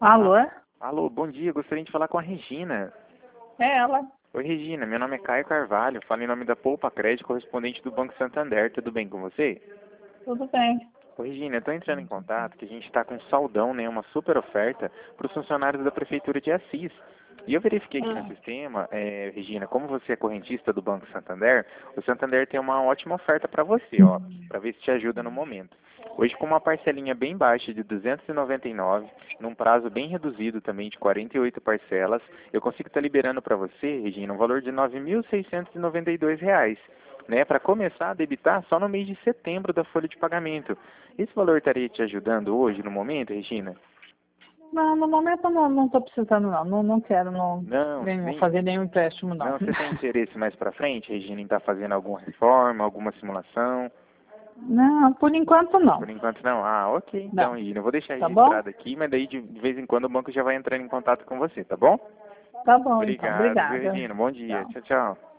Alô? Alô, bom dia. Gostaria de falar com a Regina. É ela. Oi, Regina. Meu nome é Caio Carvalho. Falo em nome da Poupa Crédito, correspondente do Banco Santander. Tudo bem com você? Tudo bem. Oi, Regina. Eu estou entrando em contato que a gente está com um saldão, né? Uma super oferta para os funcionários da Prefeitura de Assis. E eu verifiquei aqui no sistema, Regina, como você é correntista do Banco Santander, o Santander tem uma ótima oferta para você, ó, para ver se te ajuda no momento. Hoje, com uma parcelinha bem baixa de R$ 299, num prazo bem reduzido também de 48 parcelas, eu consigo estar liberando para você, Regina, um valor de R$ 9.692, né, para começar a debitar só no mês de setembro da folha de pagamento. Esse valor estaria te ajudando hoje, no momento, Regina? Não, no momento eu não estou precisando não. Não quero Não, fazer nenhum empréstimo não. não, você tem interesse mais para frente, Regina, em estar fazendo alguma reforma, alguma simulação? Não, por enquanto não. Por enquanto não. Ah, ok, então, Não. Regina, eu vou deixar Tá bom? registrado aqui, mas daí de vez em quando o banco já vai entrando em contato com você, tá bom? Tá bom, então. Obrigado, viu, Obrigada. Regina? Bom dia. Tchau. Tchau, tchau.